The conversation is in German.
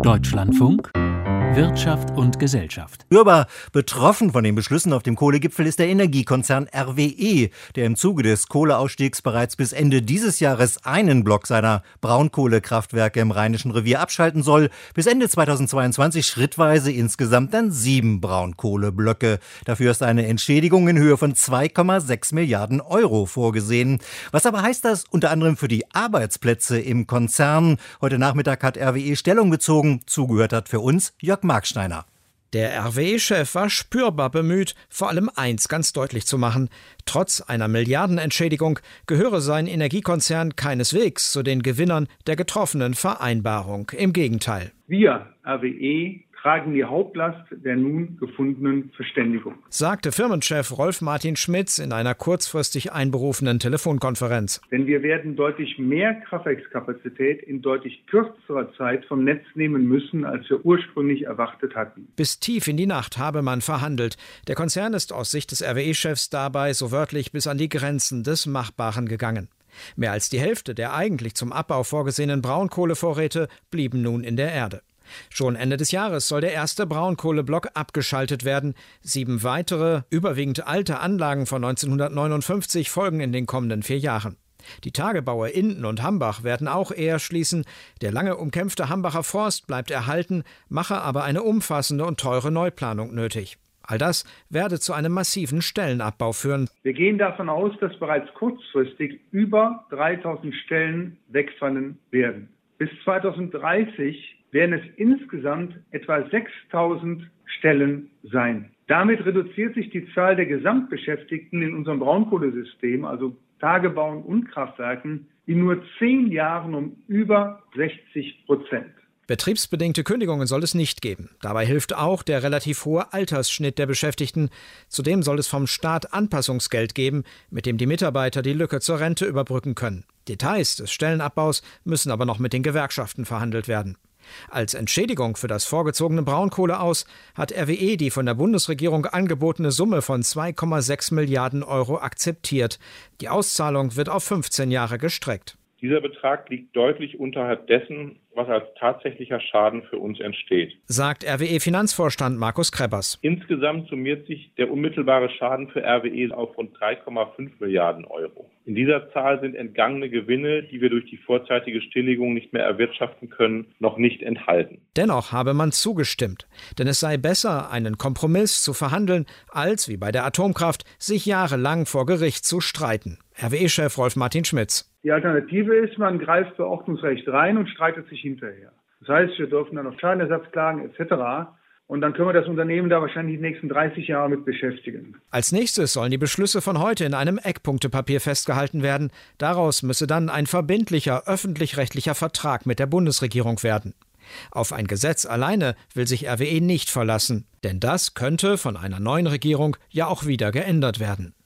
Deutschlandfunk Wirtschaft und Gesellschaft. Spürbar betroffen von den Beschlüssen auf dem Kohlegipfel ist der Energiekonzern RWE, der im Zuge des Kohleausstiegs bereits bis Ende dieses Jahres einen Block seiner Braunkohlekraftwerke im Rheinischen Revier abschalten soll. Bis Ende 2022 schrittweise insgesamt dann 7 Braunkohleblöcke. Dafür ist eine Entschädigung in Höhe von 2,6 Milliarden Euro vorgesehen. Was aber heißt das unter anderem für die Arbeitsplätze im Konzern? Heute Nachmittag hat RWE Stellung bezogen. Zugehört hat für uns Jörg Marksteiner. Der RWE-Chef war spürbar bemüht, vor allem eins ganz deutlich zu machen: Trotz einer Milliardenentschädigung gehöre sein Energiekonzern keineswegs zu den Gewinnern der getroffenen Vereinbarung. Im Gegenteil. Wir, RWE, tragen die Hauptlast der nun gefundenen Verständigung, sagte Firmenchef Rolf-Martin Schmitz in einer kurzfristig einberufenen Telefonkonferenz. Denn wir werden deutlich mehr Kraftwerkskapazität in deutlich kürzerer Zeit vom Netz nehmen müssen, als wir ursprünglich erwartet hatten. Bis tief in die Nacht habe man verhandelt. Der Konzern ist aus Sicht des RWE-Chefs dabei so wörtlich bis an die Grenzen des Machbaren gegangen. Mehr als die Hälfte der eigentlich zum Abbau vorgesehenen Braunkohlevorräte blieben nun in der Erde. Schon Ende des Jahres soll der erste Braunkohleblock abgeschaltet werden. 7 weitere, überwiegend alte Anlagen von 1959 folgen in den kommenden 4 Jahren. Die Tagebaue Inden und Hambach werden auch eher schließen. Der lange umkämpfte Hambacher Forst bleibt erhalten, mache aber eine umfassende und teure Neuplanung nötig. All das werde zu einem massiven Stellenabbau führen. Wir gehen davon aus, dass bereits kurzfristig über 3000 Stellen wegfallen werden. Bis 2030 werden es insgesamt etwa 6.000 Stellen sein. Damit reduziert sich die Zahl der Gesamtbeschäftigten in unserem Braunkohlesystem, also Tagebauen und Kraftwerken, in nur 10 Jahren um über 60%. Betriebsbedingte Kündigungen soll es nicht geben. Dabei hilft auch der relativ hohe Altersschnitt der Beschäftigten. Zudem soll es vom Staat Anpassungsgeld geben, mit dem die Mitarbeiter die Lücke zur Rente überbrücken können. Details des Stellenabbaus müssen aber noch mit den Gewerkschaften verhandelt werden. Als Entschädigung für das vorgezogene Braunkohle-Aus hat RWE die von der Bundesregierung angebotene Summe von 2,6 Milliarden Euro akzeptiert. Die Auszahlung wird auf 15 Jahre gestreckt. Dieser Betrag liegt deutlich unterhalb dessen, was als tatsächlicher Schaden für uns entsteht, sagt RWE-Finanzvorstand Markus Kreppers. Insgesamt summiert sich der unmittelbare Schaden für RWE auf rund 3,5 Milliarden Euro. In dieser Zahl sind entgangene Gewinne, die wir durch die vorzeitige Stilllegung nicht mehr erwirtschaften können, noch nicht enthalten. Dennoch habe man zugestimmt, denn es sei besser, einen Kompromiss zu verhandeln, als, wie bei der Atomkraft, sich jahrelang vor Gericht zu streiten. RWE-Chef Rolf-Martin Schmitz. Die Alternative ist, man greift für Ordnungsrecht rein und streitet sich hinterher. Das heißt, wir dürfen dann auf Schadenersatz klagen etc. Und dann können wir das Unternehmen da wahrscheinlich die nächsten 30 Jahre mit beschäftigen. Als nächstes sollen die Beschlüsse von heute in einem Eckpunktepapier festgehalten werden. Daraus müsse dann ein verbindlicher öffentlich-rechtlicher Vertrag mit der Bundesregierung werden. Auf ein Gesetz alleine will sich RWE nicht verlassen, denn das könnte von einer neuen Regierung ja auch wieder geändert werden.